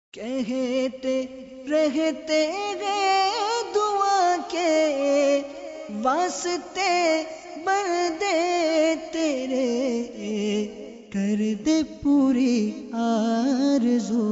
کہتے رہتے گئے دعا کے واسطے بندے تیرے، کر دے پوری آرزو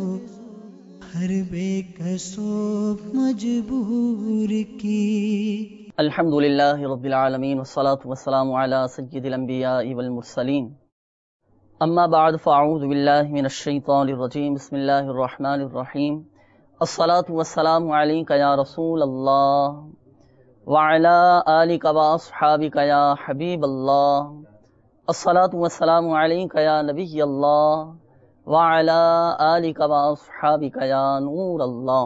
ہر بے کسو مجبور کی۔ الحمدللہ رب العالمین والصلاة والسلام علی سید الانبیاء والمرسلین، اما بعد فاعوذ باللہ من الشیطان الرجیم، بسم اللہ الرحمن الرحیم۔ الصلاة والسلام علیک یا رسول اللہ وعلی آلک واصحابک یا حبیب اللہ، الصلاة والسلام علیک یا نبی اللہ وعلی آلک واصحابک یا نور اللہ۔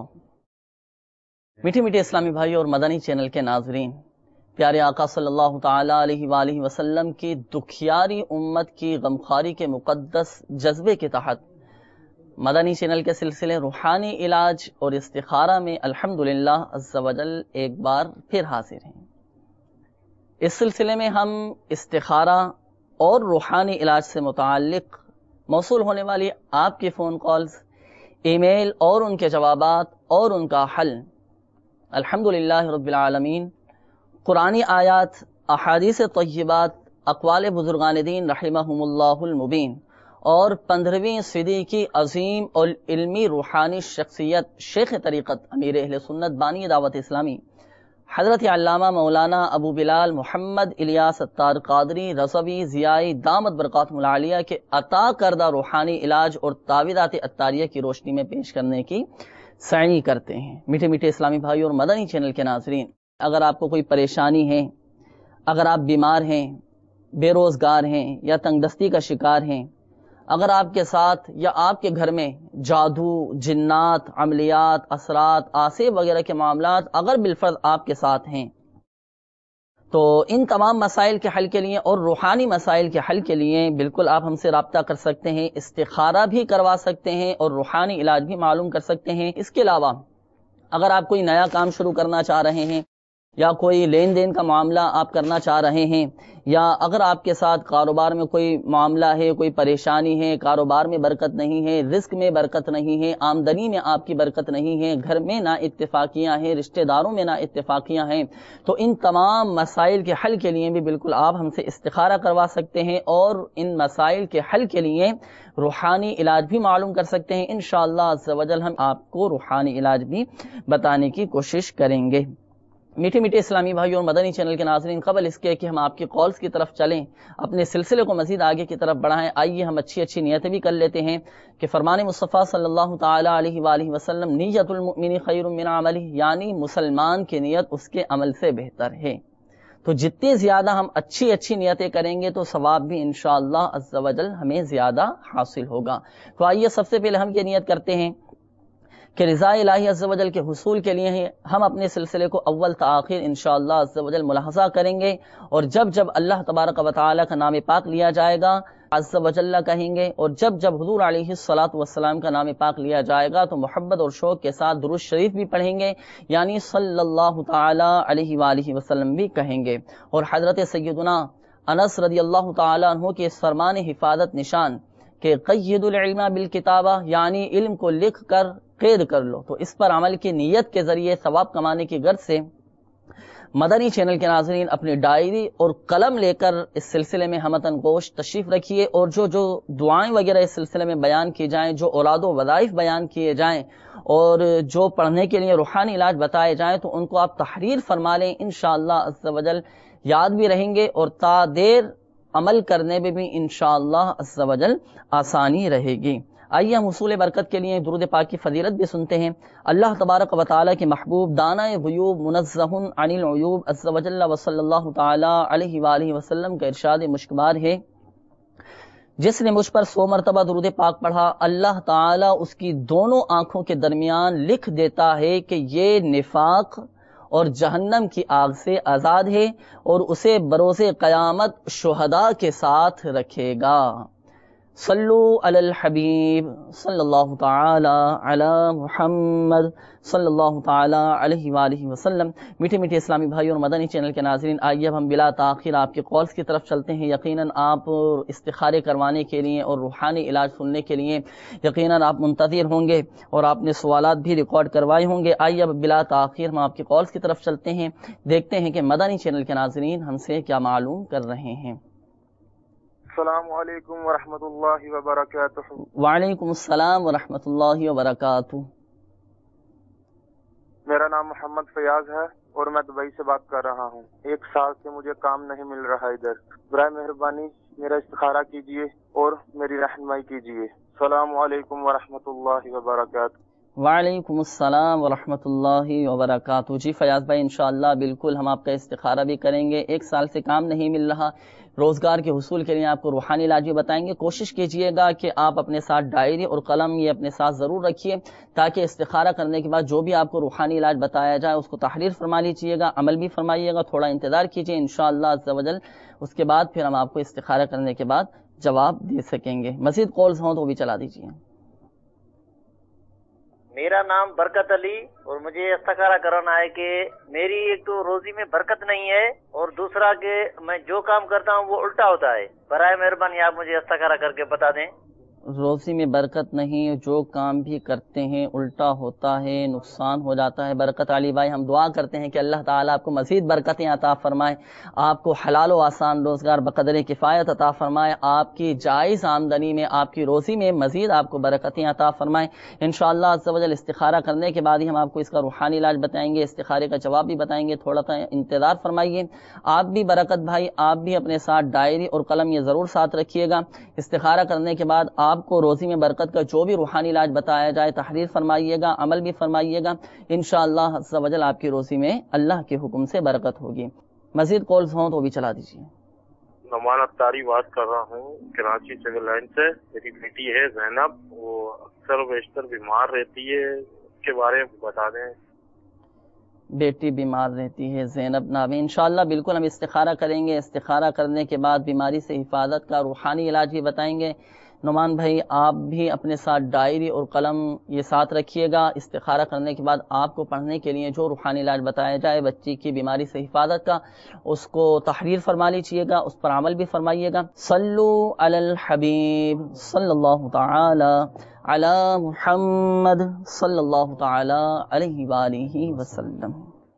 میٹھے میٹھے اسلامی بھائی اور مدنی چینل کے ناظرین، پیارے آقا صلی اللہ تعالی علیہ وآلہ وسلم کی دکھیاری امت کی غمخواری کے مقدس جذبے کے تحت مدنی چینل کے سلسلے روحانی علاج اور استخارہ میں الحمدللہ عز و جل ایک بار پھر حاضر ہیں۔ اس سلسلے میں ہم استخارہ اور روحانی علاج سے متعلق موصول ہونے والی آپ کے فون کالز، ای میل اور ان کے جوابات اور ان کا حل الحمدللہ رب العالمین قرآنی آیات، احادیث طیبات، اقوال بزرگان دین رحمہم اللہ المبین اور 15ویں صدی کی عظیم اور علمی روحانی شخصیت شیخ طریقت امیر اہل سنت بانی دعوت اسلامی حضرت علامہ مولانا ابو بلال محمد الیاس اتار قادری رضوی ضیائی دامت برکاتہم العالیہ کے عطا کردہ روحانی علاج اور تعویذات اتاریہ کی روشنی میں پیش کرنے کی سعی کرتے ہیں۔ میٹھے میٹھے اسلامی بھائی اور مدنی چینل کے ناظرین، اگر آپ کو کوئی پریشانی ہے، اگر آپ بیمار ہیں، بے روزگار ہیں یا تنگ دستی کا شکار ہیں، اگر آپ کے ساتھ یا آپ کے گھر میں جادو، جنات، عملیات، اثرات، آسیب وغیرہ کے معاملات اگر بالفرض آپ کے ساتھ ہیں، تو ان تمام مسائل کے حل کے لیے اور روحانی مسائل کے حل کے لیے بالکل آپ ہم سے رابطہ کر سکتے ہیں، استخارہ بھی کروا سکتے ہیں اور روحانی علاج بھی معلوم کر سکتے ہیں۔ اس کے علاوہ اگر آپ کوئی نیا کام شروع کرنا چاہ رہے ہیں یا کوئی لین دین کا معاملہ آپ کرنا چاہ رہے ہیں، یا اگر آپ کے ساتھ کاروبار میں کوئی معاملہ ہے، کوئی پریشانی ہے، کاروبار میں برکت نہیں ہے، رزق میں برکت نہیں ہے، آمدنی میں آپ کی برکت نہیں ہے، گھر میں نا اتفاقیاں ہیں، رشتہ داروں میں نا اتفاقیاں ہیں، تو ان تمام مسائل کے حل کے لیے بھی بالکل آپ ہم سے استخارہ کروا سکتے ہیں اور ان مسائل کے حل کے لیے روحانی علاج بھی معلوم کر سکتے ہیں۔ انشاءاللہ عز و جل ہم آپ کو روحانی علاج بھی بتانے کی کوشش کریں گے۔ میٹھے میٹھے اسلامی بھائی اور مدنی چینل کے ناظرین، قبل اس کے کہ ہم آپ کی کالز کی طرف چلیں، اپنے سلسلے کو مزید آگے کی طرف بڑھائیں، آئیے ہم اچھی نیتیں بھی کر لیتے ہیں کہ فرمان مصطفیٰ صلی اللہ تعالی علیہ وآلہ وسلم نیت المؤمن خیر من عملہ، یعنی مسلمان کی نیت اس کے عمل سے بہتر ہے۔ تو جتنی زیادہ ہم اچھی نیتیں کریں گے تو ثواب بھی انشاءاللہ عز و جل ہمیں زیادہ حاصل ہوگا۔ تو آئیے سب سے پہلے ہم یہ نیت کرتے ہیں کہ رضا الہی عز و جل کے حصول کے لیے ہم اپنے سلسلے کو اول تا آخر انشاءاللہ عز و جل ملاحظہ کریں گے، اور جب جب اللہ تبارک و تعالی کا نام پاک لیا جائے گا عز و جل کہیں گے، اور جب جب حضور علیہ الصلاۃ والسلام کا نام پاک لیا جائے گا تو محبت اور شوق کے ساتھ درود شریف بھی پڑھیں گے، یعنی صلی اللہ تعالی علیہ وآلہ وسلم بھی کہیں گے، اور حضرت سیدنا انس رضی اللہ تعالی عنہ کے فرمان حفاظت نشان کہ قید العلم بالکتابہ، یعنی علم کو لکھ کر قید کر لو، تو اس پر عمل کی نیت کے ذریعے ثواب کمانے کی غرض سے مدنی چینل کے ناظرین اپنی ڈائری اور قلم لے کر اس سلسلے میں ہمتن گوش تشریف رکھیے، اور جو دعائیں وغیرہ اس سلسلے میں بیان کی جائیں، جو اوراد و وظائف بیان کیے جائیں اور جو پڑھنے کے لیے روحانی علاج بتائے جائیں تو ان کو آپ تحریر فرما لیں، انشاءاللہ عز و جل یاد بھی رہیں گے اور تا دیر عمل کرنے میں بھی انشاءاللہ عز و جل آسانی رہے گی۔ آئیے ہم حصول برکت کے لیے درود پاک کی فضیلت بھی سنتے ہیں۔ اللہ تبارک و تعالی کے محبوب دانہ غیوب منزہ عن العیوب عز و جل و صلی اللہ تعالی علیہ وآلہ وسلم کا ارشاد مشکبار ہے، جس نے مجھ پر 100 مرتبہ درود پاک پڑھا، اللہ تعالی اس کی دونوں آنکھوں کے درمیان لکھ دیتا ہے کہ یہ نفاق اور جہنم کی آگ سے آزاد ہے اور اسے بروز قیامت شہداء کے ساتھ رکھے گا۔ صلو علی الحبیب صلی اللہ تعالی علی محمد صلی اللہ تعالی علیہ وآلہ وسلم۔ میٹھے میٹھے اسلامی بھائی اور مدنی چینل کے ناظرین، آئیے اب ہم بلا تاخیر آپ کے کالز کی طرف چلتے ہیں۔ یقیناً آپ استخارے کروانے کے لیے اور روحانی علاج سننے کے لیے یقیناً آپ منتظر ہوں گے اور آپ نے سوالات بھی ریکارڈ کروائے ہوں گے۔ آئیے اب بلا تاخیر ہم آپ کے کالز کی طرف چلتے ہیں، دیکھتے ہیں کہ مدنی چینل کے ناظرین ہم سے کیا معلوم کر رہے ہیں۔ السلام علیکم ورحمۃ اللہ وبرکاتہ۔ وعلیکم السلام ورحمۃ اللہ وبرکاتہ۔ میرا نام محمد فیاض ہے اور میں دبئی سے بات کر رہا ہوں۔ 1 سال سے مجھے کام نہیں مل رہا ادھر، برائے مہربانی میرا استخارہ کیجیے اور میری رہنمائی کیجیے۔ السلام علیکم ورحمۃ اللہ وبرکاتہ۔ وعلیکم السلام ورحمۃ اللہ وبرکاتہ۔ جی فیاض بھائی، انشاءاللہ بالکل ہم آپ کا استخارہ بھی کریں گے۔ 1 سال سے کام نہیں مل رہا، روزگار کے حصول کے لیے آپ کو روحانی علاج بھی بتائیں گے۔ کوشش کیجئے گا کہ آپ اپنے ساتھ ڈائری اور قلم یہ اپنے ساتھ ضرور رکھیے، تاکہ استخارہ کرنے کے بعد جو بھی آپ کو روحانی علاج بتایا جائے اس کو تحریر فرما لیجیے گا، عمل بھی فرمائیے گا۔ تھوڑا انتظار کیجئے، انشاءاللہ عز و جل اس کے بعد پھر ہم آپ کو استخارہ کرنے کے بعد جواب دے سکیں گے۔ مزید کالز ہوں تو بھی چلا دیجیے۔ میرا نام برکت علی اور مجھے استخارہ کرانا ہے کہ میری ایک تو روزی میں برکت نہیں ہے اور دوسرا کہ میں جو کام کرتا ہوں وہ الٹا ہوتا ہے۔ برائے مہربانی آپ مجھے استخارہ کر کے بتا دیں۔ روزی میں برکت نہیں، جو کام بھی کرتے ہیں الٹا ہوتا ہے، نقصان ہو جاتا ہے۔ برکت علی بھائی، ہم دعا کرتے ہیں کہ اللہ تعالیٰ آپ کو مزید برکتیں عطا فرمائے، آپ کو حلال و آسان روزگار بقدر کفایت عطا فرمائے، آپ کی جائز آمدنی میں، آپ کی روزی میں مزید آپ کو برکتیں عطا فرمائے۔ انشاءاللہ عز و جل استخارہ کرنے کے بعد ہی ہم آپ کو اس کا روحانی علاج بتائیں گے، استخارے کا جواب بھی بتائیں گے۔ تھوڑا سا انتظار فرمائیے۔ آپ بھی برکت بھائی، آپ بھی اپنے ساتھ ڈائری اور قلم یہ ضرور ساتھ رکھیے گا۔ استخارہ کرنے کے بعد آپ کو روزی میں برکت کا جو بھی روحانی علاج بتایا جائے تحریر فرمائیے گا، عمل بھی فرمائیے گا۔ انشاءاللہ عز و جل آپ کی روزی میں اللہ کے حکم سے برکت ہوگی۔ مزید کالز ہوں تو بھی چلا دیجیے۔ نعمان اختاری بات کر رہا ہوں کراچی سول لائن سے۔ میری بیٹی ہے زینب، وہ اکثر و بیشتر بیمار رہتی ہے، اس کے بارے میں بتا دیں۔ بیٹی بیمار رہتی ہے زینب نامی، انشاءاللہ بالکل ہم استخارہ کریں گے۔ استخارہ کرنے کے بعد بیماری سے حفاظت کا روحانی علاج بھی بتائیں گے۔ نعمان بھائی، آپ بھی اپنے ساتھ ڈائری اور قلم یہ ساتھ رکھیے گا۔ استخارہ کرنے کے بعد آپ کو پڑھنے کے لیے جو روحانی علاج بتایا جائے بچی کی بیماری سے حفاظت کا، اس کو تحریر فرما لیجیے گا، اس پر عمل بھی فرمائیے گا۔ صلو علی الحبیب صلی اللہ تعالی علی محمد صلی اللہ تعالی علیہ وآلہ وسلم۔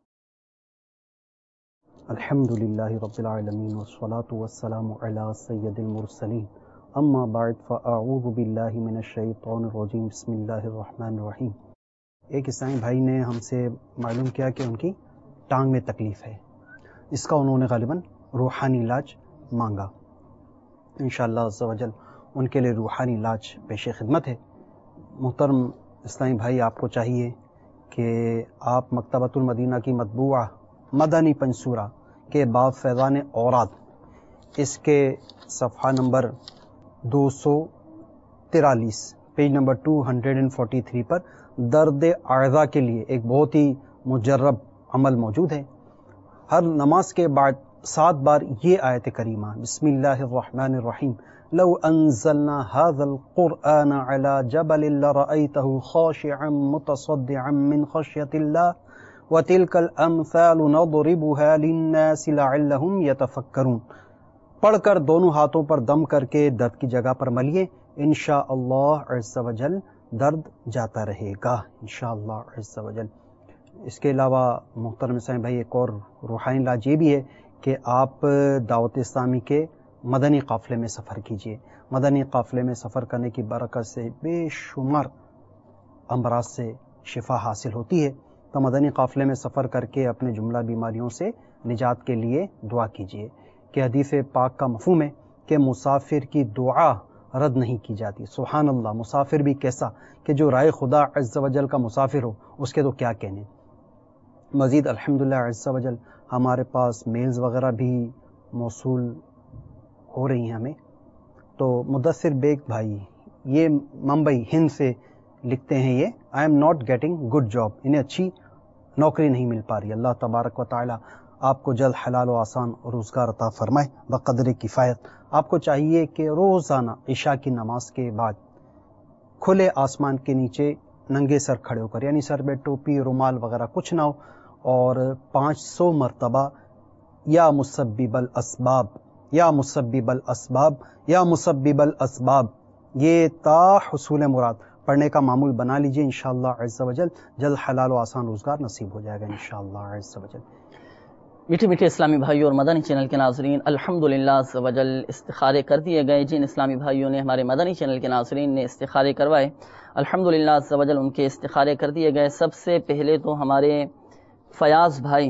الحمدللہ رب العالمین والصلاة والسلام علی سید المرسلین، اما بعد فاعوذ باللہ من الشیطان الرجیم، بسم اللہ الرحمن الرحیم۔ ایک اسلامی بھائی نے ہم سے معلوم کیا کہ ان کی ٹانگ میں تکلیف ہے، اس کا انہوں نے غالباً روحانی علاج مانگا۔ انشاءاللہ عز و جل ان کے لیے روحانی علاج پیش خدمت ہے۔ محترم اسلامی بھائی، آپ کو چاہیے کہ آپ مکتبۃ المدینہ کی مطبوعہ مدنی پنصورہ کے باب فیضان اوراد، اس کے صفحہ نمبر 243 پیج نمبر 243 پر درد اعضاء کے لیے ایک بہت ہی مجرب عمل موجود ہے۔ ہر نماز کے بعد 7 بار یہ آیت کریمہ، بسم اللہ الرحمن الرحیم، لو انزلنا هذا القرآن على جبل لرأيته خاشعا متصدعا من خشية الله وتلك الامثال نضربها للناس لعلهم يتفكرون۔ پڑھ کر دونوں ہاتھوں پر دم کر کے درد کی جگہ پر ملیے، انشاءاللہ عز و جل درد جاتا رہے گا، انشاءاللہ عز و جل۔ اس کے علاوہ محترم اسلامی بھائی، ایک اور روحانی علاج یہ بھی ہے کہ آپ دعوت اسلامی کے مدنی قافلے میں سفر کیجئے۔ مدنی قافلے میں سفر کرنے کی برکت سے بے شمار امراض سے شفا حاصل ہوتی ہے، تو مدنی قافلے میں سفر کر کے اپنے جملہ بیماریوں سے نجات کے لیے دعا کیجئے کہ حدیث پاک کا مفہوم ہے کہ مسافر کی دعا رد نہیں کی جاتی۔ سبحان اللہ، مسافر بھی کیسا کہ جو رائے خدا عز و جل کا مسافر ہو، اس کے تو کیا کہنے۔ مزید الحمدللہ عز و جل ہمارے پاس میلز وغیرہ بھی موصول ہو رہی ہیں ہمیں۔ تو مدثر بیگ بھائی یہ ممبئی ہند سے لکھتے ہیں، یہ I am not getting good job, انہیں اچھی نوکری نہیں مل پا رہی۔ اللہ تبارک و تعالی آپ کو جلد حلال و آسان روزگار عطا فرمائے بقدر کفایت۔ آپ کو چاہیے کہ روزانہ عشاء کی نماز کے بعد کھلے آسمان کے نیچے ننگے سر کھڑے ہو کر، یعنی سر پہ ٹوپی رومال وغیرہ کچھ نہ ہو، اور 500 مرتبہ یا مسبب الاسباب یا مسبب الاسباب یا مسبب الاسباب یہ تا حصول مراد پڑھنے کا معمول بنا لیجئے، انشاءاللہ عز و جل جلد حلال و آسان روزگار نصیب ہو جائے گا انشاءاللہ عز و جل۔ میٹھے میٹھے اسلامی بھائیوں اور مدنی چینل کے ناظرین، الحمدللہ عز و جل استخارے کر دیے گئے۔ جن اسلامی بھائیوں نے، ہمارے مدنی چینل کے ناظرین نے استخارے کروائے، الحمدللہ عز و جل ان کے استخارے کر دیے گئے۔ سب سے پہلے تو ہمارے فیاض بھائی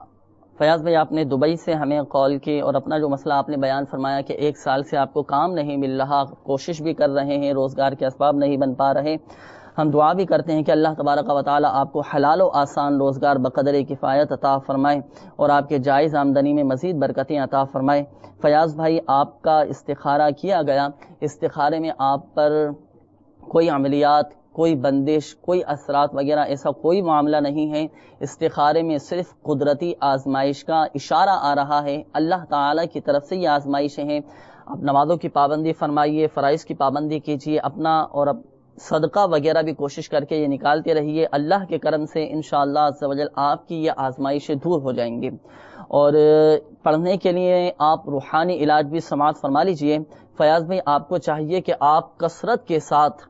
آپ نے دبئی سے ہمیں کال کی اور اپنا جو مسئلہ آپ نے بیان فرمایا کہ 1 سال سے آپ کو کام نہیں مل رہا، کوشش بھی کر رہے ہیں، روزگار کے اسباب نہیں بن پا رہے، ہم دعا بھی کرتے ہیں کہ اللہ تبارک و تعالی آپ کو حلال و آسان روزگار بقدر کفایت عطا فرمائے اور آپ کے جائز آمدنی میں مزید برکتیں عطا فرمائے۔ فیاض بھائی، آپ کا استخارہ کیا گیا، استخارے میں آپ پر کوئی عملیات، کوئی بندش، کوئی اثرات وغیرہ ایسا کوئی معاملہ نہیں ہے۔ استخارے میں صرف قدرتی آزمائش کا اشارہ آ رہا ہے، اللہ تعالی کی طرف سے یہ آزمائشیں ہیں۔ آپ نمازوں کی پابندی فرمائیے، فرائض کی پابندی کیجیے، اپنا اور صدقہ وغیرہ بھی کوشش کر کے یہ نکالتے رہیے، اللہ کے کرم سے انشاءاللہ عز و جل آپ کی یہ آزمائشیں دور ہو جائیں گی۔ اور پڑھنے کے لیے آپ روحانی علاج بھی سماعت فرما لیجئے۔ فیاض بھائی، آپ کو چاہیے کہ آپ کثرت کے ساتھ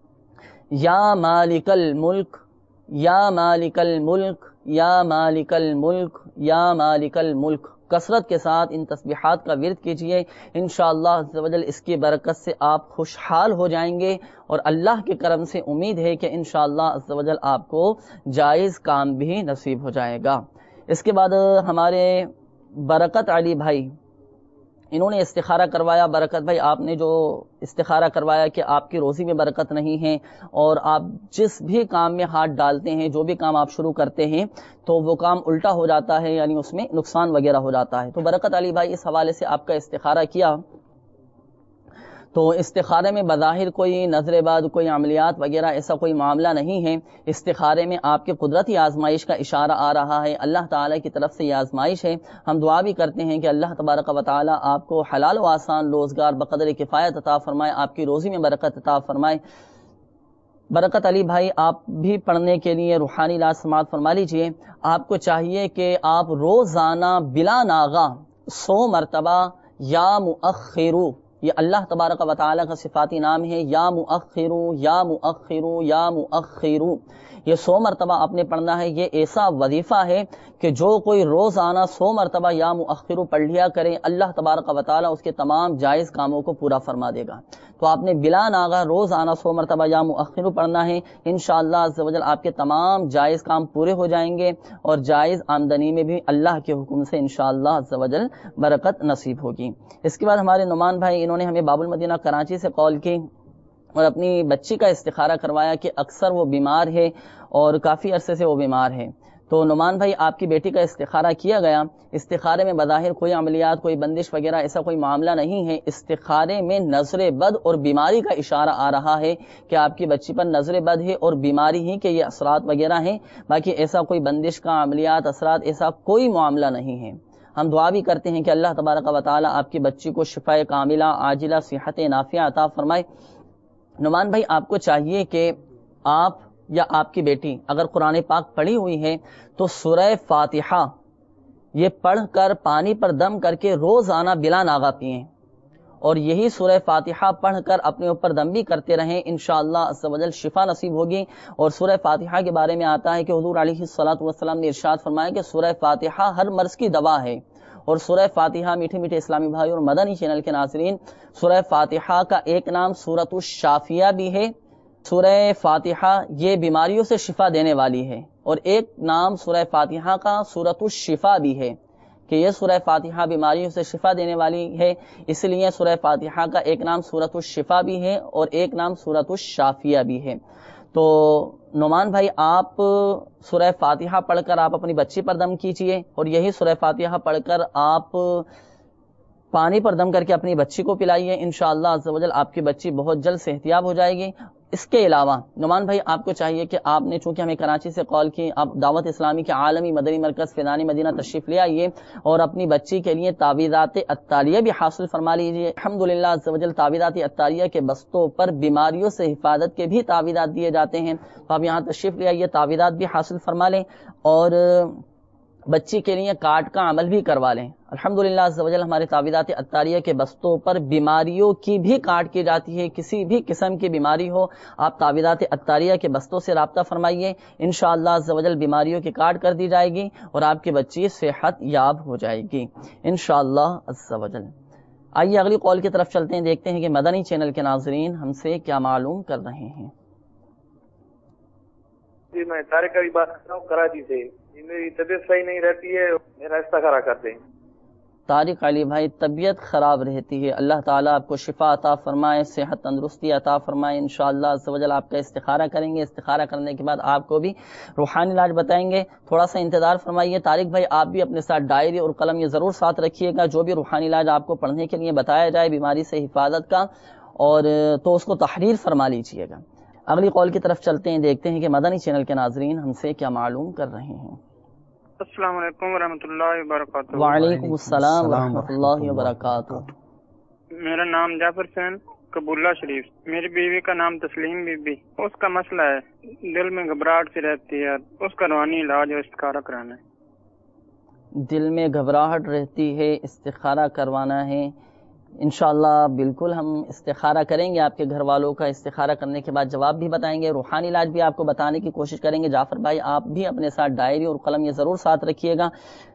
یا مالک الملک یا مالک الملک یا مالک الملک یا مالک الملک کثرت کے ساتھ ان تسبیحات کا ورد کیجئے، انشاءاللہ عز و جل اس کی برکت سے آپ خوشحال ہو جائیں گے، اور اللہ کے کرم سے امید ہے کہ انشاءاللہ عز و جل آپ کو جائز کام بھی نصیب ہو جائے گا۔ اس کے بعد ہمارے برکت علی بھائی، انہوں نے استخارہ کروایا۔ برکت بھائی، آپ نے جو استخارہ کروایا کہ آپ کی روزی میں برکت نہیں ہے اور آپ جس بھی کام میں ہاتھ ڈالتے ہیں، جو بھی کام آپ شروع کرتے ہیں تو وہ کام الٹا ہو جاتا ہے، یعنی اس میں نقصان وغیرہ ہو جاتا ہے۔ تو برکت علی بھائی، اس حوالے سے آپ کا استخارہ کیا تو استخارے میں بظاہر کوئی نظر بد، کوئی عملیات وغیرہ ایسا کوئی معاملہ نہیں ہے۔ استخارے میں آپ کے قدرتی آزمائش کا اشارہ آ رہا ہے، اللہ تعالی کی طرف سے یہ آزمائش ہے۔ ہم دعا بھی کرتے ہیں کہ اللہ تبارک و تعالی آپ کو حلال و آسان روزگار بقدر کفایت عطا فرمائے، آپ کی روزی میں برکت عطا فرمائے۔ برکت علی بھائی، آپ بھی پڑھنے کے لیے روحانی علاج سماعت فرما لیجئے۔ آپ کو چاہیے کہ آپ روزانہ بلا ناغہ 100 مرتبہ یا مؤخرو، یہ اللہ تبارک و تعالی کا صفاتی نام ہے، یا مؤخرو یا مؤخرو یا مؤخرو، یہ 100 مرتبہ آپ نے پڑھنا ہے۔ یہ ایسا وظیفہ ہے کہ جو کوئی روزانہ 100 مرتبہ یا مؤخرو پڑھ لیا کرے، اللہ تبارک و تعالی اس کے تمام جائز کاموں کو پورا فرما دے گا۔ تو آپ نے بلا ناغہ روزانہ 100 مرتبہ یا مؤخرو پڑھنا ہے، انشاءاللہ عز و جل آپ کے تمام جائز کام پورے ہو جائیں گے اور جائز آمدنی میں بھی اللہ کے حکم سے انشاءاللہ عز و جل برکت نصیب ہوگی۔ اس کے بعد ہمارے نعمان بھائی، انہوں نے ہمیں باب المدینہ کراچی سے کال کی اور اپنی بچی کا استخارہ کروایا کہ اکثر وہ بیمار ہے اور کافی عرصے سے وہ بیمار ہے۔ تو نعمان بھائی، آپ کی بیٹی کا استخارہ کیا گیا۔ استخارے میں بظاہر کوئی عملیات، کوئی بندش وغیرہ ایسا کوئی معاملہ نہیں ہے۔ استخارے میں نظر بد اور بیماری کا اشارہ آ رہا ہے کہ آپ کی بچی پر نظر بد ہے اور بیماری ہی کے یہ اثرات وغیرہ ہیں، باقی ایسا کوئی بندش کا عملیات اثرات ایسا کوئی معاملہ نہیں ہے۔ ہم دعا بھی کرتے ہیں کہ اللہ تبارک و تعالی آپ کی بچی کو شفاء کاملہ عاجلہ صحت نافعہ عطا فرمائے۔ نعمان بھائی، آپ کو چاہیے کہ آپ یا آپ کی بیٹی اگر قرآن پاک پڑھی ہوئی ہے تو سورہ فاتحہ یہ پڑھ کر پانی پر دم کر کے روزانہ بلا ناغہ پئیں، اور یہی سورہ فاتحہ پڑھ کر اپنے اوپر دم بھی کرتے رہیں، انشاءاللہ عز و جل شفا نصیب ہوگی۔ اور سورہ فاتحہ کے بارے میں آتا ہے کہ حضور علیہ الصلوۃ والسلام نے ارشاد فرمایا کہ سورہ فاتحہ ہر مرض کی دوا ہے۔ اور سورہ فاتحہ، میٹھے میٹھے اسلامی بھائی اور مدنی چینل کے ناظرین، سورہ فاتحہ کا ایک نام سورۃ الشافیہ بھی ہے۔ سورہ فاتحہ یہ بیماریوں سے شفا دینے والی ہے، اور ایک نام سورہ فاتحہ کا سورۃ الشفا بھی ہے کہ یہ سورہ فاتحہ بیماریوں سے شفا دینے والی ہے، اس لیے سورہ فاتحہ کا ایک نام سورۃ الشفا بھی ہے اور ایک نام سورۃ الشافیہ بھی ہے۔ تو نعمان بھائی، آپ سورہ فاتحہ پڑھ کر آپ اپنی بچی پر دم کیجئے، اور یہی سورہ فاتحہ پڑھ کر آپ پانی پر دم کر کے اپنی بچی کو پلائیے، انشاءاللہ عز و جل آپ کی بچی بہت جلد صحتیاب ہو جائے گی۔ اس کے علاوہ نعمان بھائی آپ کو چاہیے کہ آپ نے چونکہ ہمیں کراچی سے کال کی، آپ دعوت اسلامی کے عالمی مدنی مرکز فیضان مدینہ تشریف لے آئیے اور اپنی بچی کے لیے تعویذات عطاریہ بھی حاصل فرما لیجیے۔ الحمدللہ عز و جل تعویذات عطاریہ کے بستوں پر بیماریوں سے حفاظت کے بھی تعویذات دیے جاتے ہیں، تو آپ یہاں تشریف لے آئیے، تعویذات بھی حاصل فرما لیں اور بچی کے لیے کارڈ کا عمل بھی کروا لیں۔ الحمدللہ عز و جل ہمارے تعویذات عطاریہ کے بستوں پر بیماریوں کی بھی کارڈ کی جاتی ہے، کسی بھی قسم کی بیماری ہو آپ تعویذات عطاریہ کے بستوں سے رابطہ فرمائیے، انشاءاللہ عز و جل بیماریوں کی کارڈ کر دی جائے گی اور آپ کی بچی صحت یاب ہو جائے گی انشاءاللہ عز و جل۔ آئیے اگلی کال کی طرف چلتے ہیں، دیکھتے ہیں کہ مدنی چینل کے ناظرین ہم سے کیا معلوم کر رہے ہیں۔ جی میں طارق علی بات کر رہا ہوں کراچی سے، میری طبیعت صحیح نہیں رہتی ہے، میرا استخارہ کر دیں۔ طارق علی بھائی طبیعت خراب رہتی ہے، اللہ تعالیٰ آپ کو شفا عطا فرمائے، صحت تندرستی عطا فرمائے، انشاءاللہ عز و جل آپ کا استخارہ کریں گے، استخارہ کرنے کے بعد آپ کو بھی روحانی علاج بتائیں گے، تھوڑا سا انتظار فرمائیے۔ طارق بھائی آپ بھی اپنے ساتھ ڈائری اور قلم یہ ضرور ساتھ رکھیے گا، جو بھی روحانی علاج آپ کو پڑھنے کے لیے بتایا جائے بیماری سے حفاظت کا، اور تو اس کو تحریر فرما لیجیے گا۔ اگلی کال کی طرف چلتے ہیں، دیکھتے ہیں کہ مدنی چینل کے ناظرین ہم سے کیا معلوم کر رہے ہیں۔ السلام علیکم ورحمۃ اللہ وبرکاتہ۔ وعلیکم السلام ورحمۃ اللہ وبرکاتہ۔ میرا نام جعفر حسین قبولہ شریف، میری بیوی کا نام تسلیم بی بی، اس کا مسئلہ ہے دل میں گھبراہٹ سی رہتی ہے، اس کا روحانی علاج اور استخارہ کرانا ہے۔ دل میں گھبراہٹ رہتی ہے، استخارہ کروانا ہے، انشاءاللہ بالکل ہم استخارہ کریں گے، آپ کے گھر والوں کا استخارہ کرنے کے بعد جواب بھی بتائیں گے، روحانی علاج بھی آپ کو بتانے کی کوشش کریں گے۔ جعفر بھائی آپ بھی اپنے ساتھ ڈائری اور قلم یہ ضرور ساتھ رکھیے گا،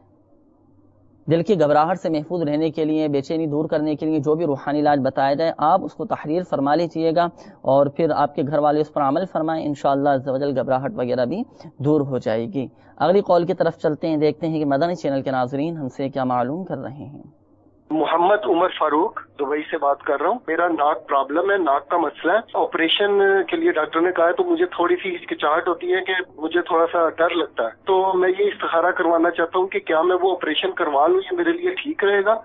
دل کی گھبراہٹ سے محفوظ رہنے کے لیے، بے چینی دور کرنے کے لیے جو بھی روحانی علاج بتایا جائے آپ اس کو تحریر فرما لیجیے گا اور پھر آپ کے گھر والے اس پر عمل فرمائیں، انشاءاللہ عز و جل گھبراہٹ وغیرہ بھی دور ہو جائے گی۔ اگلی کال کی طرف چلتے ہیں، دیکھتے ہیں کہ مدنی چینل کے ناظرین ہم سے کیا معلوم کر رہے ہیں۔ محمد عمر فاروق دبئی سے بات کر رہا ہوں، میرا ناک پرابلم ہے، ناک کا مسئلہ ہے، آپریشن کے لیے ڈاکٹر نے کہا ہے، تو مجھے تھوڑی سی ہچکچاہٹ ہوتی ہے کہ مجھے تھوڑا سا ڈر لگتا ہے، تو میں یہ استخارہ کروانا چاہتا ہوں کہ کیا میں وہ آپریشن کروا لوں، یہ میرے لیے ٹھیک رہے گا؟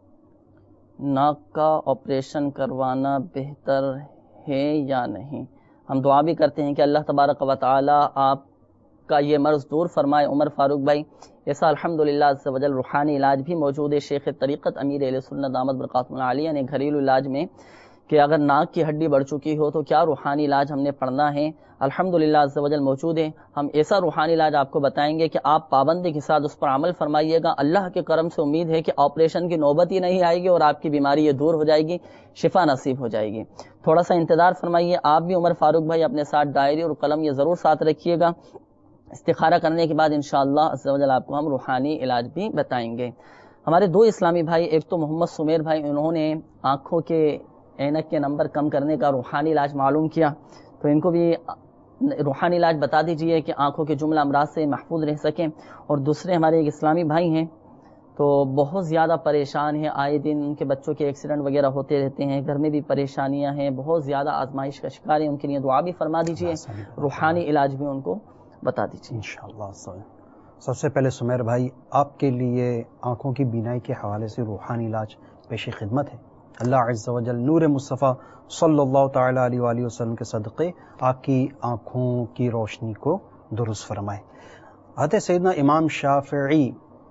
ناک کا آپریشن کروانا بہتر ہے یا نہیں؟ ہم دعا بھی کرتے ہیں کہ اللہ تبارک و تعالی آپ کا یہ مرض دور فرمائے عمر فاروق بھائی۔ ایسا الحمدللہ عز و جل روحانی علاج بھی موجود ہے، شیخ طریقت امیر اہل سنت دامت برکاتہ العالیہ نے گھریلو علاج میں کہ اگر ناک کی ہڈی بڑھ چکی ہو تو کیا روحانی علاج ہم نے پڑھنا ہے، الحمدللہ عز و جل موجود ہے۔ ہم ایسا روحانی علاج آپ کو بتائیں گے کہ آپ پابندی کے ساتھ اس پر عمل فرمائیے گا، اللہ کے کرم سے امید ہے کہ آپریشن کی نوبت ہی نہیں آئے گی اور آپ کی بیماری یہ دور ہو جائے گی، شفا نصیب ہو جائے گی۔ تھوڑا سا انتظار فرمائیے، آپ بھی عمر فاروق بھائی اپنے ساتھ ڈائری اور قلم یہ ضرور ساتھ رکھیے گا، استخارہ کرنے کے بعد انشاءاللہ عز و جل آپ کو ہم روحانی علاج بھی بتائیں گے۔ ہمارے دو اسلامی بھائی، ایک تو محمد سمیر بھائی، انہوں نے آنکھوں کے اینک کے نمبر کم کرنے کا روحانی علاج معلوم کیا، تو ان کو بھی روحانی علاج بتا دیجئے کہ آنکھوں کے جملہ امراض سے محفوظ رہ سکیں۔ اور دوسرے ہمارے ایک اسلامی بھائی ہیں تو بہت زیادہ پریشان ہیں، آئے دن ان کے بچوں کے ایکسیڈنٹ وغیرہ ہوتے رہتے ہیں، گھر میں بھی پریشانیاں ہیں، بہت زیادہ آزمائش کا شکار ہیں، ان کے لیے دعا بھی فرما دیجئے، روحانی علاج بھی ان کو بتا دیجیے انشاءاللہ۔ سب سے پہلے سمیر بھائی آپ کے لیے آنکھوں کی بینائی کے حوالے سے روحانی علاج پیش خدمت ہے۔ اللہ عز و جل نور مصطفیٰ صلی اللہ تعالی علیہ وآلہ وسلم کے صدقے آپ کی آنکھوں کی روشنی کو درست فرمائے۔ حضرت سیدنا امام شافعی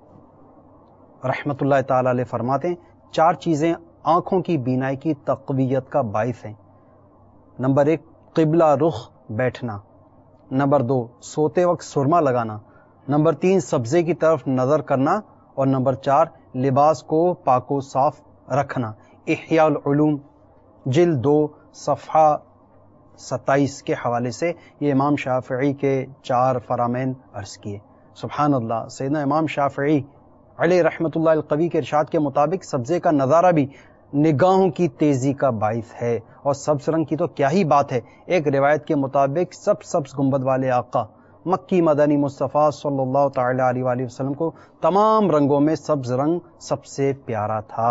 رحمۃ اللہ تعالی علیہ فرماتے ہیں 4 چیزیں آنکھوں کی بینائی کی تقویت کا باعث ہیں۔ نمبر 1 قبلہ رخ بیٹھنا، نمبر 2 سوتے وقت سرما لگانا، نمبر 3 سبزے کی طرف نظر کرنا، اور نمبر 4 لباس کو پاک و صاف رکھنا۔ احیاء العلوم جلد 2 صفحہ 27 کے حوالے سے یہ امام شافعی کے 4 فرامین عرض کیے۔ سبحان اللہ، سیدنا امام شافعی علیہ رحمۃ اللہ القوی کے ارشاد کے مطابق سبزے کا نظارہ بھی نگاہوں کی تیزی کا باعث ہے، اور سبز رنگ کی تو کیا ہی بات ہے۔ ایک روایت کے مطابق سبز گنبد والے آقا مکی مدنی مصطفیٰ صلی اللہ تعالی علیہ وآلہ وسلم کو تمام رنگوں میں سبز رنگ سب سے پیارا تھا۔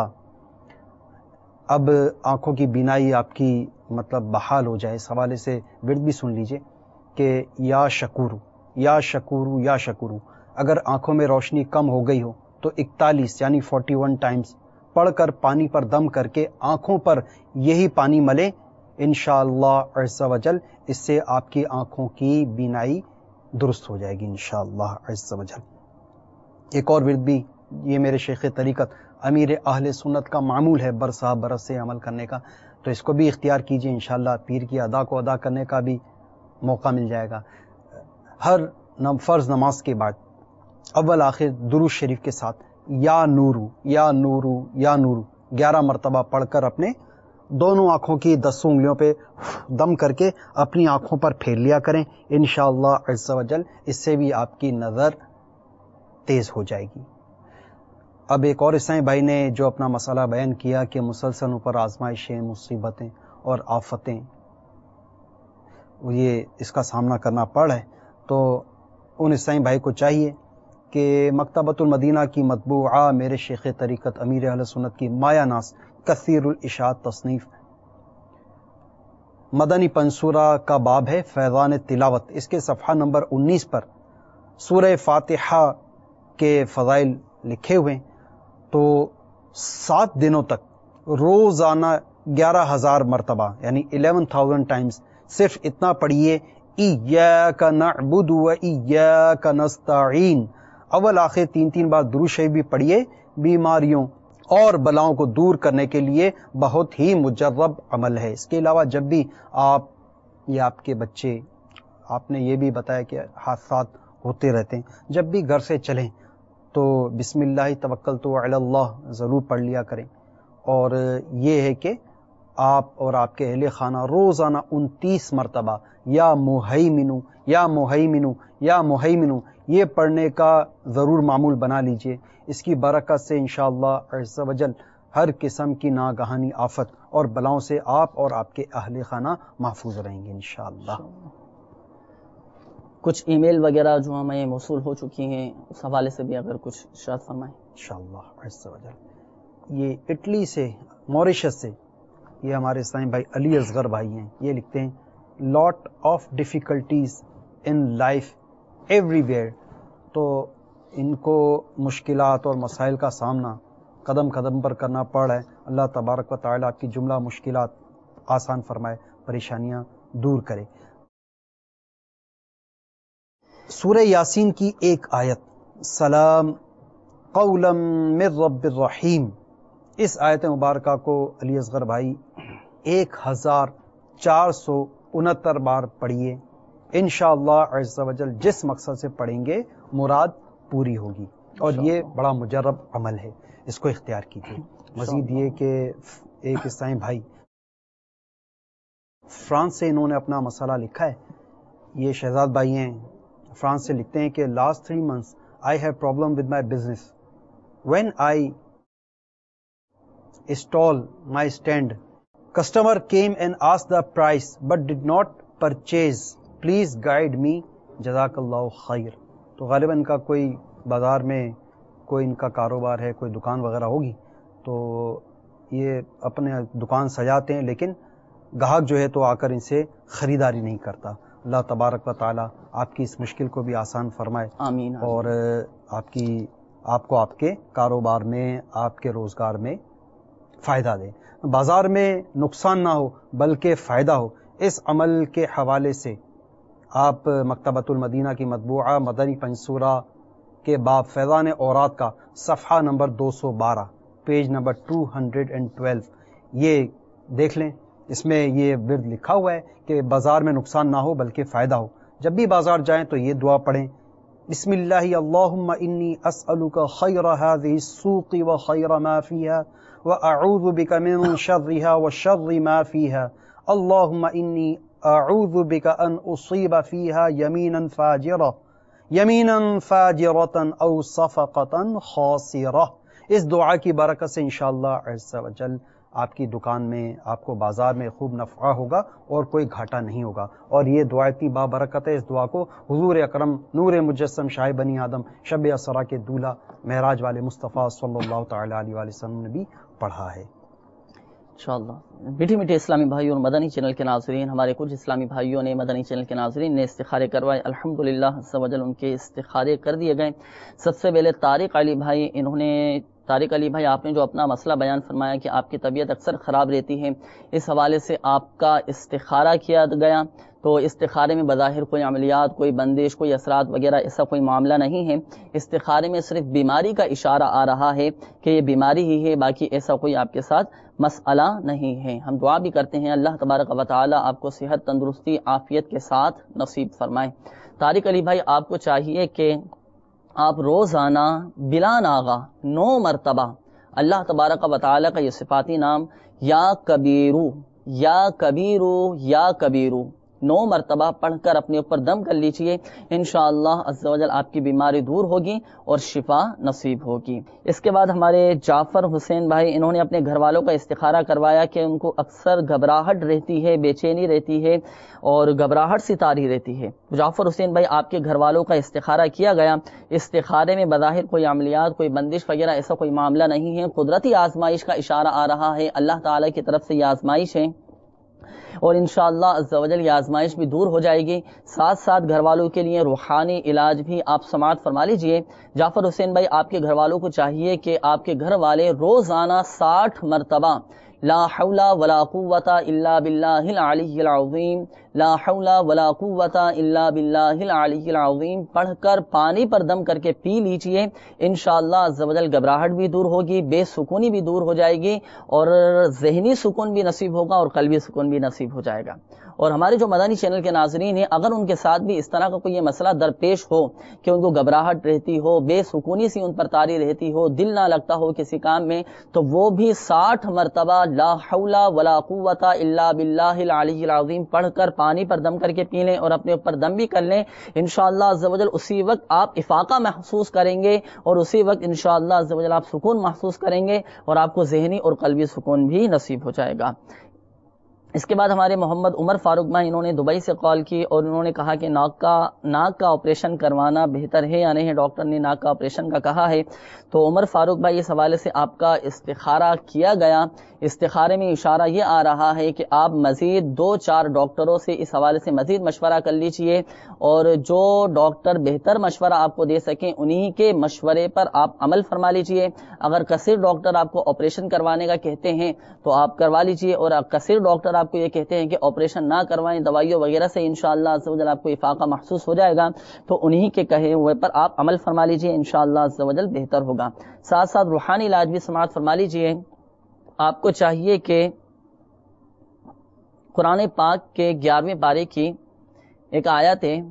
اب آنکھوں کی بینائی آپ کی مطلب بحال ہو جائے، اس حوالے سے ورد بھی سن لیجئے کہ یا شکورو یا شکورو یا شکورو، اگر آنکھوں میں روشنی کم ہو گئی ہو تو 41 یعنی 41 ٹائمز پڑھ کر پانی پر دم کر کے آنکھوں پر یہی پانی ملے انشاءاللہ عز و جل اس سے آپ کی آنکھوں کی بینائی درست ہو جائے گی انشاءاللہ عز و جل۔ ایک اور ورد بھی یہ میرے شیخ طریقت امیر اہل سنت کا معمول ہے برسا برس سے عمل کرنے کا، تو اس کو بھی اختیار کیجئے، انشاءاللہ پیر کی ادا کو ادا کرنے کا بھی موقع مل جائے گا۔ ہر فرض نماز کے بعد اول آخر درود شریف کے ساتھ یا نورو یا نورو یا نورو 11 مرتبہ پڑھ کر اپنے دونوں آنکھوں کی 10 انگلیوں پہ دم کر کے اپنی آنکھوں پر پھیر لیا کریں، انشاءاللہ عز و جل اس سے بھی آپ کی نظر تیز ہو جائے گی۔ اب ایک اور عیسائی بھائی نے جو اپنا مسئلہ بیان کیا کہ مسلسل اوپر آزمائشیں، مصیبتیں اور آفتیں یہ اس کا سامنا کرنا پڑ ہے، تو ان عیسائی بھائی کو چاہیے کہ مکتبۃ المدینہ کی مطبوعہ میرے شیخ طریقت امیر اہل سنت کی مایہ ناز کثیر الاشاعت تصنیف مدنی پنصورہ کا باب ہے فیضان تلاوت، اس کے صفحہ نمبر 19 پر سورہ فاتحہ کے فضائل لکھے ہوئے، تو 7 دنوں تک روزانہ 11,000 مرتبہ یعنی 11,000 ٹائمز صرف اتنا پڑھیے، ایاک نعبد و ایاک نستعین، اول آخر 3 بار درود شریف بھی پڑھیے، بیماریوں اور بلاؤں کو دور کرنے کے لیے بہت ہی مجرب عمل ہے۔ اس کے علاوہ جب بھی آپ یا آپ کے بچے، آپ نے یہ بھی بتایا کہ حادثات ہوتے رہتے ہیں، جب بھی گھر سے چلیں تو بسم اللہ توکلت علی اللہ ضرور پڑھ لیا کریں، اور یہ ہے کہ آپ اور آپ کے اہل خانہ روزانہ 29 مرتبہ یا مہیمنو یا مہیمنو یا مہیمنو یہ پڑھنے کا ضرور معمول بنا لیجئے۔ اس کی برکت سے انشاءاللہ عز و جل ہر قسم کی ناگہانی آفت اور بلاؤں سے آپ اور آپ کے اہل خانہ محفوظ رہیں گے انشاءاللہ۔ کچھ ای میل وغیرہ جو ہمیں موصول ہو چکی ہیں اس حوالے سے بھی اگر کچھ ارشاد فرمائیں انشاءاللہ عز و جل۔ یہ اٹلی سے، موریشس سے، یہ ہمارے اسلامی بھائی علی اصغر بھائی ہیں، یہ لکھتے ہیں lot of difficulties in life everywhere, تو ان کو مشکلات اور مسائل کا سامنا قدم قدم پر کرنا پڑ رہا ہے۔ اللہ تبارک و تعالیٰ آپ کی جملہ مشکلات آسان فرمائے، پریشانیاں دور کرے۔ سورہ یاسین کی ایک آیت سلام قولا من رب الرحیم، اس آیت مبارکہ کو علی اصغر بھائی 1469 بار پڑھیے، انشاءاللہ عز و جل جس مقصد سے پڑھیں گے مراد پوری ہوگی، اور یہ بڑا مجرب عمل ہے، اس کو اختیار کیجیے۔ مزید یہ کہ ایک عیسائی بھائی فرانس سے انہوں نے اپنا مسئلہ لکھا ہے، یہ شہزاد بھائی ہیں، فرانس سے لکھتے ہیں کہ last 3 months I have problem with my business. When I install my stand, customer came and asked the price but did not purchase. Please guide me. جزاک اللہ خیر۔ تو غالباً ان کا کوئی بازار میں کوئی ان کا کاروبار ہے، کوئی دکان وغیرہ ہوگی، تو یہ اپنے دکان سجاتے ہیں لیکن گاہک جو ہے تو آ کر ان سے خریداری نہیں کرتا۔ اللہ تبارک و تعالیٰ آپ کی اس مشکل کو بھی آسان فرمائے، آمین، اور آپ کو آپ کے کاروبار میں، آپ کے روزگار میں فائدہ دے، بازار میں نقصان نہ ہو بلکہ فائدہ ہو۔ اس عمل کے حوالے سے آپ مکتبۃ المدینہ کی مطبوعہ مدنی پنصورہ کے باب فیضان اورات کا صفحہ نمبر 212 پیج نمبر 212 یہ دیکھ لیں، اس میں یہ ورد لکھا ہوا ہے کہ بازار میں نقصان نہ ہو بلکہ فائدہ ہو۔ جب بھی بازار جائیں تو یہ دعا پڑھیں، بسم اللہ اللہم انی اسألک خیر هذه السوق وخیر ما فیها واعوذ بک من شرها وشر ما فیها اللہم انی اعوذ بک ان اصیب فیها یمینا فاجرة او صفقة خاسرة۔ اس دعا کی برکت سے انشاءاللہ عز و جل آپ کی دکان میں، آپ کو بازار میں خوب نفع ہوگا اور کوئی گھاٹا نہیں ہوگا۔ اور یہ دعا اتنی بابرکت ہے، اس دعا کو حضور اکرم نور مجسم شاہ بنی آدم شب اسرا کے دولہ معراج والے مصطفیٰ صلی اللہ تعالی علیہ وسلم نے بھی پڑھا ہے انشاءاللہ۔ میٹھے میٹھے اسلامی بھائی اور مدنی چینل کے ناظرین، ہمارے کچھ اسلامی بھائیوں نے، مدنی چینل کے ناظرین نے استخارے کروائے، الحمدللہ عز و جل ان کے استخارے کر دیے گئے۔ سب سے پہلے طارق علی بھائی، انہوں نے طارق علی بھائی، آپ نے جو اپنا مسئلہ بیان فرمایا کہ آپ کی طبیعت اکثر خراب رہتی ہے، اس حوالے سے آپ کا استخارہ کیا گیا، تو استخارے میں بظاہر کوئی عملیات، کوئی بندش، کوئی اثرات وغیرہ ایسا کوئی معاملہ نہیں ہے. استخارے میں صرف بیماری کا اشارہ آ رہا ہے کہ یہ بیماری ہی ہے، باقی ایسا کوئی آپ کے ساتھ مسئلہ نہیں ہے. ہم دعا بھی کرتے ہیں اللہ تبارک و تعالی آپ کو صحت، تندرستی، عافیت کے ساتھ نصیب فرمائے. طارق علی بھائی، آپ کو چاہیے کہ آپ روزانہ بلا ناغہ 9 مرتبہ اللہ تبارک و تعالی کا یہ صفاتی نام یا کبیرو یا کبیرو یا کبیرو 9 مرتبہ پڑھ کر اپنے اوپر دم کر لیجئے. انشاءاللہ عز و جل آپ کی بیماری دور ہوگی اور شفا نصیب ہوگی. اس کے بعد ہمارے جعفر حسین بھائی، انہوں نے اپنے گھر والوں کا استخارہ کروایا کہ ان کو اکثر گھبراہٹ رہتی ہے، بے چینی رہتی ہے اور گھبراہٹ سی طاری رہتی ہے. جعفر حسین بھائی، آپ کے گھر والوں کا استخارہ کیا گیا. استخارے میں بظاہر کوئی عملیات، کوئی بندش وغیرہ ایسا کوئی معاملہ نہیں ہے، قدرتی آزمائش کا اشارہ آ رہا ہے. اللہ تعالی کی طرف سے یہ آزمائش ہے اور انشاءاللہ عز و جل یہ آزمائش بھی دور ہو جائے گی. ساتھ ساتھ گھر والوں کے لیے روحانی علاج بھی آپ سماعت فرما لیجئے. جعفر حسین بھائی، آپ کے گھر والوں کو چاہیے کہ آپ کے گھر والے روزانہ 60 مرتبہ لا حول ولا قوت الا باللہ العلی العظیم، لا حول ولا قوت الا باللہ العلی العظیم پڑھ کر پانی پر دم کر کے پی لیجئے. انشاءاللہ عز و جل گھبراہٹ بھی دور ہوگی، بے سکونی بھی دور ہو جائے گی اور ذہنی سکون بھی نصیب ہوگا اور قلبی سکون بھی نصیب ہو جائے گا. اور ہمارے جو مدنی چینل کے ناظرین ہیں، اگر ان کے ساتھ بھی اس طرح کا کوئی یہ مسئلہ درپیش ہو کہ ان کو گھبراہٹ رہتی ہو، بے سکونی سی ان پر طاری رہتی ہو، دل نہ لگتا ہو کسی کام میں، تو وہ بھی 60 مرتبہ لا حول ولا قوت الا باللہ العلی العظیم پڑھ کر پانی پر دم کر کے پی لیں اور اپنے اوپر دم بھی کر لیں. انشاءاللہ عز و جل اسی وقت آپ افاقہ محسوس کریں گے اور اسی وقت انشاءاللہ عز و جل آپ سکون محسوس کریں گے اور آپ کو ذہنی اور قلبی سکون بھی نصیب ہو جائے گا. اس کے بعد ہمارے محمد عمر فاروق بھائی، انہوں نے دبئی سے کال کی اور انہوں نے کہا کہ ناک کا آپریشن کروانا بہتر ہے یا نہیں ہے، ڈاکٹر نے ناک کا آپریشن کا کہا ہے. تو عمر فاروق بھائی، اس حوالے سے آپ کا استخارہ کیا گیا. استخارے میں اشارہ یہ آ رہا ہے کہ آپ مزید 2-4 ڈاکٹروں سے اس حوالے سے مزید مشورہ کر لیجئے اور جو ڈاکٹر بہتر مشورہ آپ کو دے سکیں انہی کے مشورے پر آپ عمل فرما لیجئے. اگر کثیر ڈاکٹر آپ کو آپریشن کروانے کا کہتے ہیں تو آپ کروا لیجئے، اور کثیر ڈاکٹر آپ کو یہ کہتے ہیں کہ آپریشن نہ کروائیں، دوائیوں وغیرہ سے انشاءاللہ عز و جل آپ کو افاقہ محسوس ہو جائے گا، تو انہی کے کہے ہوئے پر آپ عمل فرما لیجئے، انشاءاللہ عز و جل بہتر ہوگا. ساتھ ساتھ روحانی علاج بھی سماعت فرما لیجئے. آپ کو چاہیے کہ قرآن پاک کے 11ویں پارے کی ایک آیت ہے،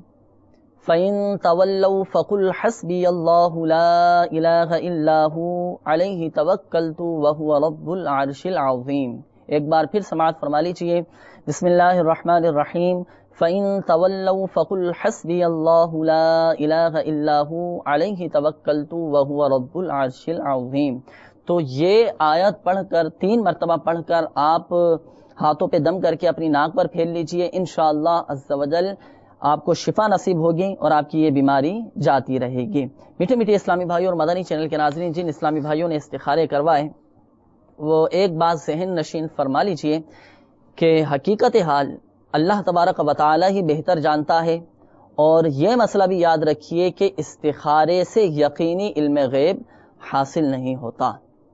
فَإِن تَوَلَّوْا فَقُلْ حَسْبِيَ اللَّهُ لَا إِلَٰهَ إِلَّا هُوَ عَلَيْهِ تَوَكَّلْتُ وَهُوَ رَبُّ الْعَرْشِ الْعَظِيمِ. ایک بار پھر سماعت فرما لیجئے. بسم اللہ الرحمن الرحیم. فَإِن تَوَلَّوْا فَقُلْ حَسْبِيَ اللَّهُ لَا إِلَٰهَ إِلَّا هُوَ عَلَيْهِ تَوَكَّلْتُ وَهُوَ رَبُّ الْعَرْشِ الْعَظِيمِ. تو یہ آیت پڑھ کر 3 مرتبہ پڑھ کر آپ ہاتھوں پہ دم کر کے اپنی ناک پر پھیر لیجئے. انشاءاللہ عز و جل آپ کو شفا نصیب ہوگی اور آپ کی یہ بیماری جاتی رہے گی. میٹھے میٹھے اسلامی بھائیوں اور مدنی چینل کے ناظرین، جن اسلامی بھائیوں نے استخارے کروائے وہ ایک بات ذہن نشین فرما لیجئے کہ حقیقت حال اللہ تبارک و تعالی ہی بہتر جانتا ہے. اور یہ مسئلہ بھی یاد رکھیے کہ استخارے سے یقینی علم غیب حاصل نہیں ہوتا.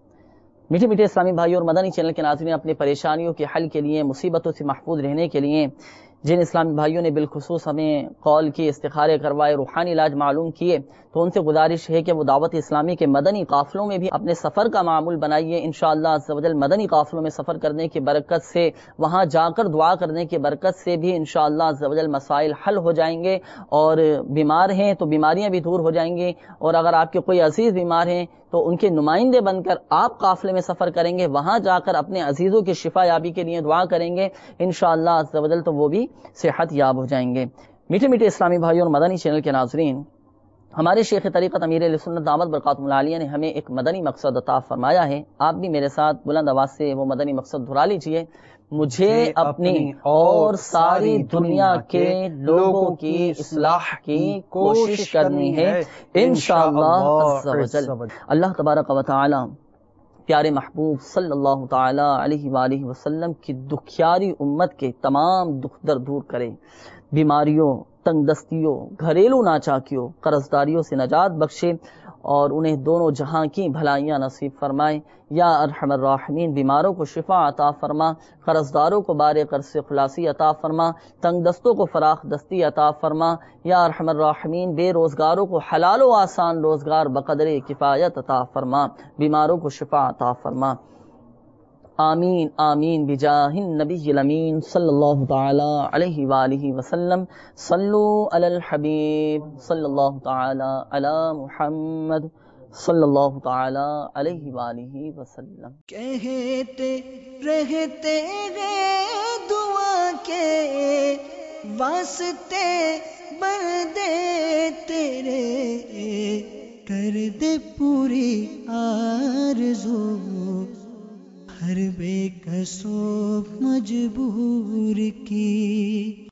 میٹھے میٹھے اسلامی بھائیوں اور مدنی چینل کے ناظرین، اپنی پریشانیوں کے حل کے لیے، مصیبتوں سے محفوظ رہنے کے لیے جن اسلامی بھائیوں نے بالخصوص ہمیں کال کی، استخارے کروائے، روحانی علاج معلوم کیے، تو ان سے گزارش ہے کہ وہ دعوت اسلامی کے مدنی قافلوں میں بھی اپنے سفر کا معمول بنائیے. انشاءاللہ عز و جل مدنی قافلوں میں سفر کرنے کی برکت سے، وہاں جا کر دعا کرنے کی برکت سے بھی انشاءاللہ عز و جل مسائل حل ہو جائیں گے، اور بیمار ہیں تو بیماریاں بھی دور ہو جائیں گی، اور اگر آپ کے کوئی عزیز بیمار ہیں تو ان کے نمائندے بن کر آپ قافلے میں سفر کریں گے، وہاں جا کر اپنے عزیزوں کی شفا یابی کے لیے دعا کریں گے انشاءاللہ عز و جل، تو وہ بھی صحت یاب ہو جائیں گے. میٹھے میٹھے اسلامی بھائیوں اور مدنی چینل کے ناظرین، ہمارے شیخ طریقت امیر اہل سنت دامت برکاتہم العالیہ نے ہمیں ایک مدنی مقصد عطا فرمایا ہے. آپ بھی میرے ساتھ بلند آواز سے وہ مدنی مقصد دہرا لیجئے. مجھے اپنی اور ساری دنیا کے لوگوں کی اصلاح کی کوشش کرنی ہے انشاءاللہ عز و جل. اللہ تبارک و تعالی پیارے محبوب صلی اللہ تعالی علیہ وآلہ وسلم کی دکھیاری امت کے تمام دکھ درد دور کرے، بیماریوں، تنگ دستیوں، گھریلو ناچاکیوں، قرضداریوں سے نجات بخشے، اور انہیں دونوں جہاں کی بھلائیاں نصیب فرمائے۔ یا ارحم الراحمین بیماروں کو شفا عطا فرما، قرض داروں کو بار قرض سے خلاصی عطا فرما، تنگ دستوں کو فراخ دستی عطا فرما۔ یا ارحم الراحمین بے روزگاروں کو حلال و آسان روزگار بقدر کفایت عطا فرما، بیماروں کو شفا عطا فرما۔ آمین آمین بجاہ النبی الامین صلی اللہ تعالی علیہ وآلہ وسلم۔ صلو علی الحبیب صلی اللہ تعالی علی محمد صلی اللہ تعالی علیہ وآلہ وسلم۔ کہتے رہتے گئے دعا کے واسطے بندے تیرے، کر دے پوری آرزو ہر بے کسو مجبور کی۔